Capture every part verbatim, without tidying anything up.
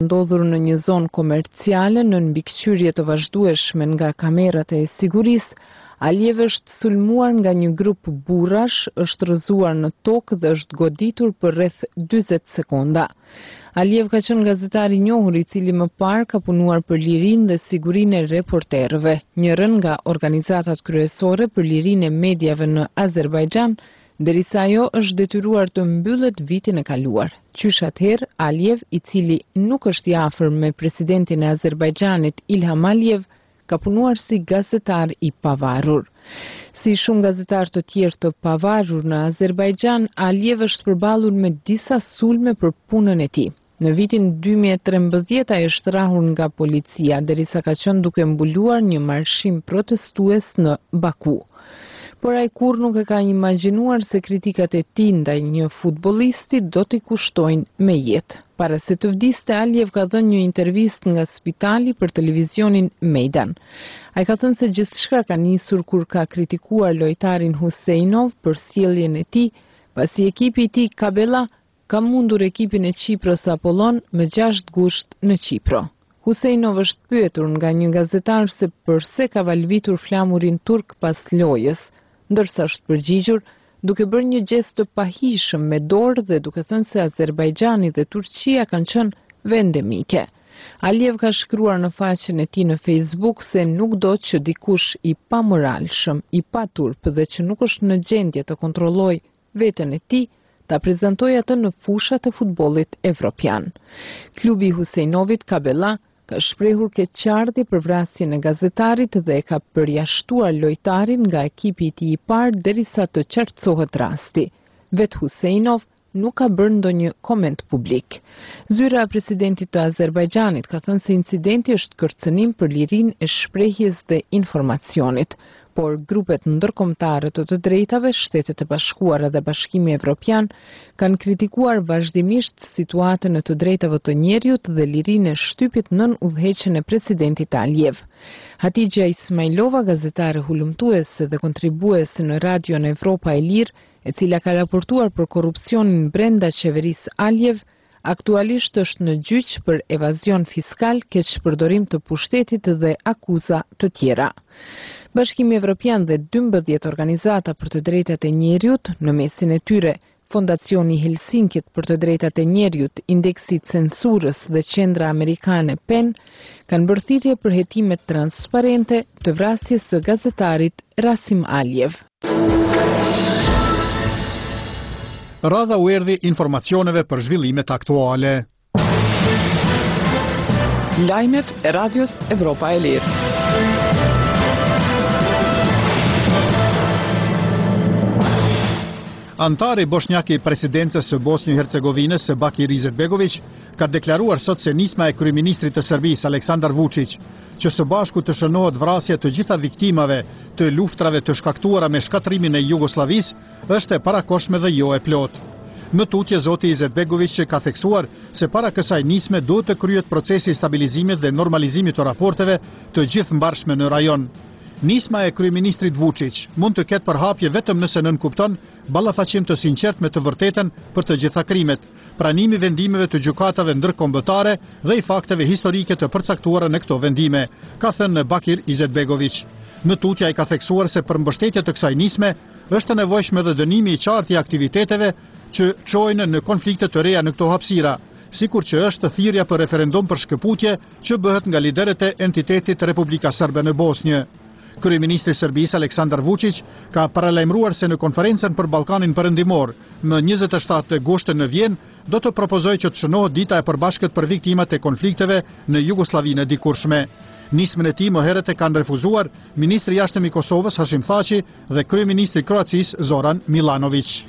ndodhur në një zonë komerciale në mbikëqyrje të vazhdueshme nga kamerat e sigurisë, Alijev është sulmuar nga një grup burrash, është rrëzuar në tokë dhe është goditur për rreth dyzet sekonda. Alijev ka qenë gazetar i njohur i cili më parë ka punuar për lirinë dhe sigurinë e reporterëve, njërën nga organizatat kryesore për lirinë e mediave në Azerbajxhan, derisa ajo është detyruar të mbyllet vitin e kaluar. Qysh atëherë, Alijev, i cili nuk është i afër me presidentin e Azerbajxhanit Ilham Alijev, ka punuar si gazetar i pavarur. Si shumë gazetar të tjerë të pavarur në Azerbajxhan, Alijev është përballur me disa sulme për punën e tij. Në vitin dy mijë e trembëdhjetë ai është rrahur nga policia derisa ka qenë duke mbuluar një marshim protestues në Baku. Por ai kur nuk e ka imagjinuar se kritikat e tij ndaj një futbollisti do t'i kushtojnë me jetë. Para se të vdiste, Alijev ka dhënë një intervistë nga spitali për televizionin Mejdan. Ai ka thënë se gjithçka ka nisur kur ka kritikuar lojtarin Husejnov për sjelljen e tij, pasi ekipi i tij Kabela ka mundur ekipin e Çipros Apollon me gjashtë gusht në Çipro. Husejnov është pyetur nga një gazetar se përse ka valvitur flamurin turk pas lojës, ndërsa është përgjigjur duke bërë një gest të pahishëm me dorë dhe duke thënë se Azerbajxhani dhe Turqia kanë qenë vende mike. Alijev ka shkruar në faqen e tij në Facebook se nuk do që dikush i pamoralshëm, i paturp dhe që nuk është në gjendje të kontrollojë veten e tij, ta prezantojë atë në fushat e futbollit evropian. Klubi i Husejnovit Kabela ka shprehur keqardhje për vrasjen e gazetarit dhe e ka përjashtuar lojtarin nga ekipi i tij i parë derisa të qartësohet rasti. Vet Husejnov nuk ka bërë ndonjë koment publik. Zyra e presidentit të Azerbajxhanit ka thënë se incidenti është kërcënim për lirinë e shprehjes dhe informacionit, por grupet ndërkombëtare të të drejtave, Shtetet e Bashkuara dhe Bashkimi Evropian kanë kritikuar vazhdimisht situatën e të drejtave të njerëzit dhe lirinë e shtypit nën udhëheqjen e presidentit Alijev. Hatixha Ismailova, gazetare hulumtuese dhe kontribuese në Radion Evropa e Lirë, e cila ka raportuar për korrupsionin brenda qeverisë Alijev, aktualisht është në gjyq për evazion fiskal, keqpërdorim të pushtetit dhe akuza të tjera. Bashkimi Evropian dhe dymbëdhjetë organizata për të drejtat e njerëzit, në mesin e tyre Fondacioni Helsinkit për të drejtat e njerëzit, Indeksi i Censurës dhe Qendra Amerikane PEN, kanë bërë thirrje për hetimet transparente të vrasjes së gazetarit Rasim Alijev. Radha u erdhi informacioneve për zhvillimet aktuale. Lajmet e Radios Evropa e Lirë. Antari bosnjak i presidencës së Bosnjë-Hercegovinës, Bakir Izetbegović, ka deklaruar sot se nisma e kryeministrit të Serbisë Aleksandar Vučić, që së bashku të shënohet vrasja të gjitha viktimave të luftrave të shkaktuara me shkatrimin e Jugosllavisë, është e parakoshme dhe jo e plot. Më tutje zoti Izetbegović ka theksuar se para kësaj nisme duhet të kryhet procesi i stabilizimit dhe normalizimit të raporteve të gjithëmbarshme në rajon. Nisma e kryeministrit Vučić mund të ketë përhapje vetëm nëse nënkupton ballafaqim të sinqert me të vërtetën për të gjitha krimet, pranimi vendimeve të gjykatave ndërkombëtare dhe i fakteve historike të përcaktuara në këto vendime, ka thënë Bakir Izetbegović. Në tutje ai ka theksuar se për mbështetje të kësaj nisme është nevojshme dhe dënimi i qartë i aktiviteteve që çojnë në konflikte të reja në këto hapësira, sikur që është thirrja për referendum për shkëputje që bëhet nga liderët e entitetit Republika Serbe në Bosnjë. Kryeministri i Serbisë Aleksandar Vučić ka paralajmëruar se në konferencën për Ballkanin Perëndimor më njëzet e shtatë gusht në Vjenë do të propozojë që të shënohet dita e përbashkët për viktimat e konflikteve në Jugosllavinë e dikurshme. Nismën e tij më herët e kanë refuzuar ministri i jashtëm i Kosovës Hashim Thaçi dhe kryeministri i Kroacisë Zoran Milanović.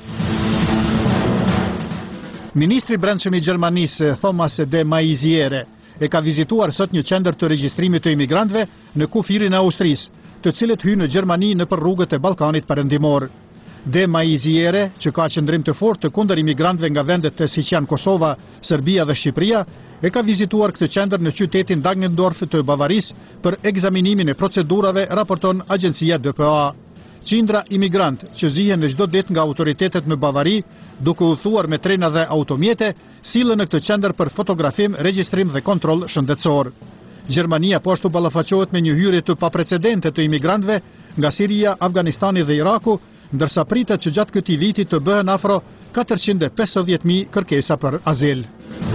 Ministri i Brendshëm i Gjermanisë Thomas de Maizière e ka vizituar sot një qendër të regjistrimit të imigrantëve në kufirin e Austrisë, të cilët hynë në Gjermani nëpër rrugët e Ballkanit Perëndimor. De Maizière, që ka qëndrim të fortë kundër imigrantëve nga vendet të siç janë Kosova, Serbia dhe Shqipëria, e ka vizituar këtë qendër në qytetin Dagendorf të Bavarisë për ekzaminimin e procedurave, raporton agjencia D P A. Qindra imigrant që zihen në çdo ditë nga autoritetet në Bavari, duke u thuar me trena dhe automjete, sillen në këtë qendër për fotografim, regjistrim dhe kontroll shëndetësor. Gjermania po ashtu ballafaqohet me një hyrje të paprecedente të imigrantëve nga Siria, Afganistani dhe Iraku, ndërsa pritet që gjatë këtij viti të bëhen afro katërqind e pesëdhjetë mijë kërkesa për azil.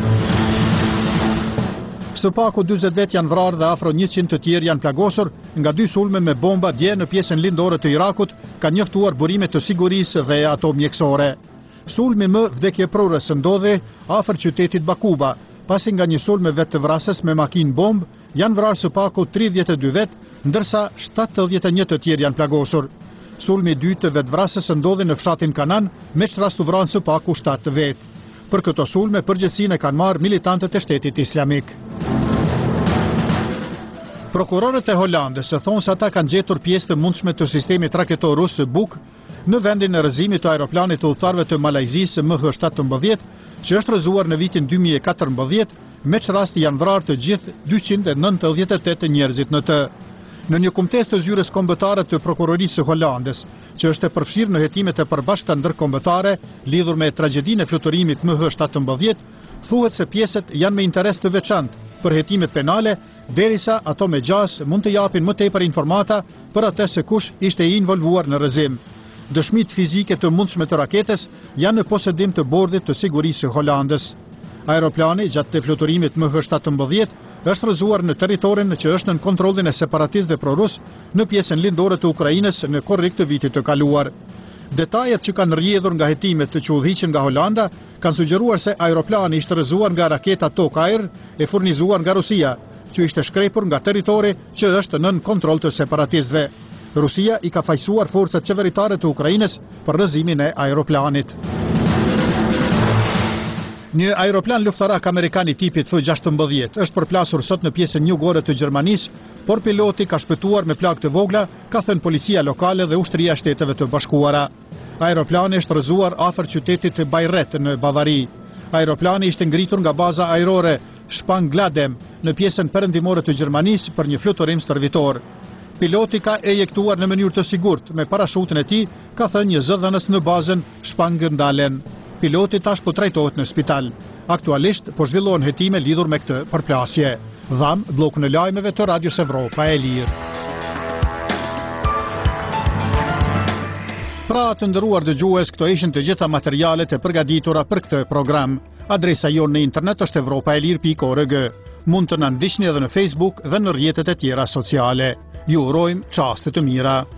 Së paku dyzet vet janë vrarë dhe afro njëqind të tjerë janë plagosur nga dy sulme me bomba dje në pjesën lindore të Irakut, ka njoftuar burime të sigurisë dhe ato mjekësore. Sulmi më vdekjeprurës ndodhi afër qytetit Bakuba, pasi nga një sulm me vetë të vrasës me makinë bomb janë vrarë së paku tridhjetë e dy vet, ndërsa shtatëdhjetë e një të tjerë janë plagosur. Sulmi i dytë të vetvrasës ndodhi në fshatin Kanan, me që rast u vranë së paku shtatë vet. Për këto sulme përgjegjësinë e kanë marrë militantët e Shtetit Islamik. Prokurorët e Holandës thonë se ata kanë gjetur pjesë të mundshme të sistemit raketor rus Buk në vendin e rrëzimit të aeroplanit të udhëtarëve të Malajzisë M H shtatëmbëdhjetë, që është rrëzuar në vitin dy mijë e katërmbëdhjetë, me që rasti janë vrarë të gjithë dyqind e nëntëdhjetë e tetë njerëzit në të. Në një kumtes të zyres kombëtare të prokurorisë së Holandës, që është e përfshirë në hetimet e përbashkëta ndërkombëtare lidhur me tragjedinë e fluturimit M H shtatëmbëdhjetë, thuhet se pjesët janë me interes të veçantë për hetimet penale, derisa ato me gjas mund të japin më tepër informata për atë se kush ishte i involvuar në rrëzim. Dëshmitë fizike të mundshme të raketës janë në posedim të bordit të sigurisë së Holandës. Aeroplani gjatë të fluturimit M H shtatëmbëdhjetë është rrëzuar në territorin që është në kontrollin e separatistëve pro-rus në pjesën lindore të Ukrainës në korrik të vitit të kaluar. Detajet që kanë rrjedhur nga hetimet të që udhëhiqen nga Holanda kanë sugjeruar se aeroplani ishte rrëzuar nga raketa Tok-Air e furnizuar nga Rusia, që ishte shkrepur nga territori që është nën kontroll të separatistëve. Rusia i ka fajsuar forcat qeveritare të Ukrainës për rrëzimin e aeroplanit. Një aeroplan luftarak amerikan i tipit F gjashtëmbëdhjetë është përplasur sot në pjesën jugore të Gjermanisë, por piloti ka shpëtuar me plagë të vogla, ka thënë policia lokale dhe ushtria e Shteteve të Bashkuara. Aeroplani është rrëzuar afër qytetit të Bayreuth në Bavari. Aeroplani ishte ngritur nga baza ajrore Spangladem në pjesën perëndimore të Gjermanisë për një fluturim stërvitor. Piloti ka ejektuar në mënyrë të sigurt me parashutin e tij, ka thënë një zëdhënës në bazën Spangndalen. Piloti tash po trajtohet në spital. Aktualisht po zhvillohen hetime lidhur me këtë përplasje. Dham, blokun e lajmeve të Radios Evropa e Lirë. Pra të nderuar dëgjues, këto ishin të gjitha materialet e përgatitura për këtë program. Adresa jonë në internet është evropaelir pikë org. Mund të na ndiqni edhe në Facebook dhe në rrjetet e tjera sociale. Ju urojmë çaste të mira.